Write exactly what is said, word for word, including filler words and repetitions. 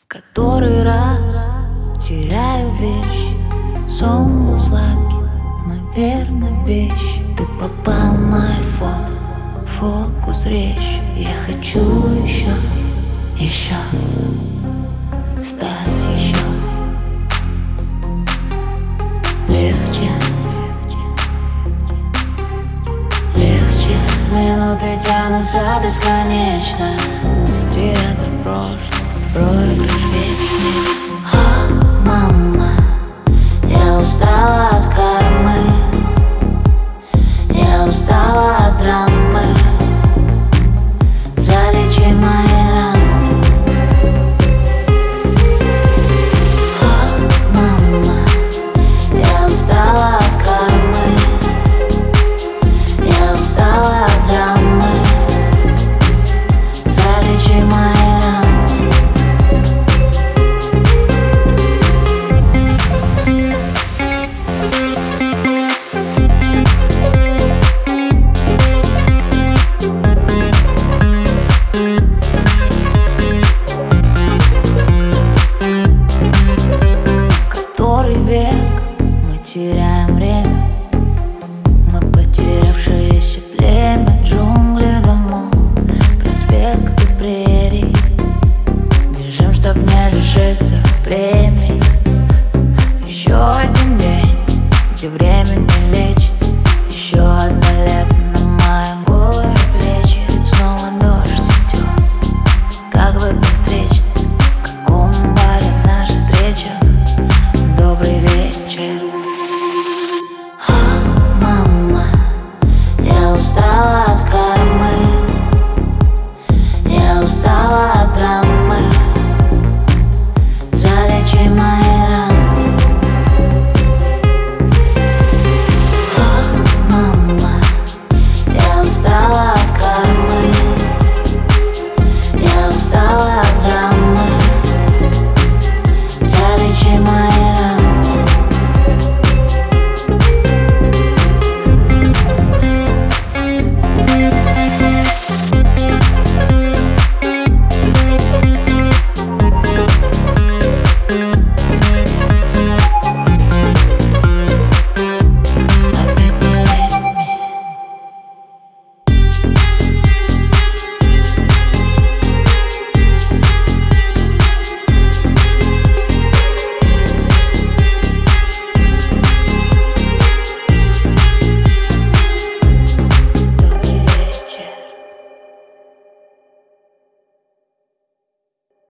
Который раз теряю вещи. Сон был сладкий, наверное, вещи. Ты попал в мои фото, фокус резче. Я хочу еще, еще стать еще легче, легче. Минуты тянутся бесконечно, теряться в прошлом, проигрыш вечный. А, мама, я устала от кармы, я устала от драмы. Залечи мои раны. А, мама, я устала от кармы, я устала от драмы. Залечи мои раны. Который век мы теряем время, мы потерявшиеся племя, джунгли домов, проспекты прерий. Бежим, чтоб не лишиться премий. Еще один день, где время не лечит.